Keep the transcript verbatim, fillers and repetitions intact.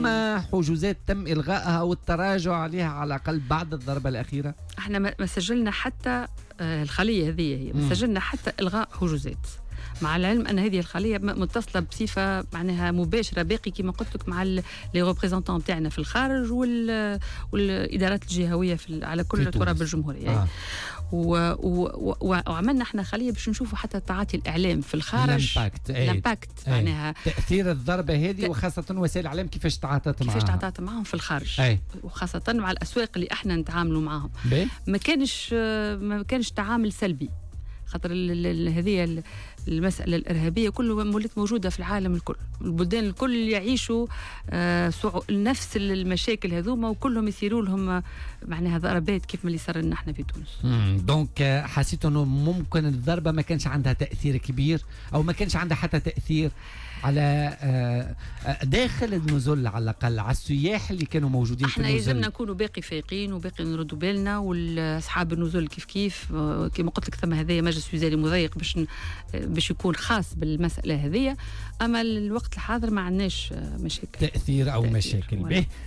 فما حجوزات تم إلغائها والتراجع عليها على الأقل بعد الضربة الأخيرة؟ احنا ما سجلنا حتى الخلية هذه هي ما سجلنا حتى إلغاء حجوزات، مع العلم ان هذه الخليه متصله بصفه معناها مباشره باقي كما قلت لك مع لي ريبريزونطون تاعنا في الخارج وال والادارات الجهويه في على كل تراب الجمهوريه. آه. و... و... وعملنا احنا خليه باش نشوفوا حتى تعاطي الاعلام في الخارج، الامباكت الامباكت معناها تاثير الضربه هذه ت... وخاصه وسائل الاعلام كيفاش تعاطت معها كيفاش تعاطت معهم في الخارج. أي. وخاصه مع الاسواق اللي احنا نتعاملوا معهم ما كانش ما كانش تعامل سلبي، خاطر هذه المسألة الإرهابية كلها مولات موجودة في العالم الكل، البلدان الكل يعيشوا آه نفس المشاكل هذوما وكلهم يصيروا لهم معناها ضربات كيف ما اللي صار لنا احنا في تونس. دونك حسيت انه ممكن الضربة ما كانش عندها تأثير كبير او ما كانش عندها حتى تأثير على داخل النزل على الأقل على السياح اللي كانوا موجودين في النزل. احنا لازمنا نكونوا باقي فايقين وباقي نردوا بالنا، واصحاب النزل كيف كيف كما قلت لك ثم هذايا مجلس وزاري مضيق باش باش يكون خاص بالمسألة هذه، اما الوقت الحاضر ما عندناش مشاكل تأثير او تأثير مشاكل به.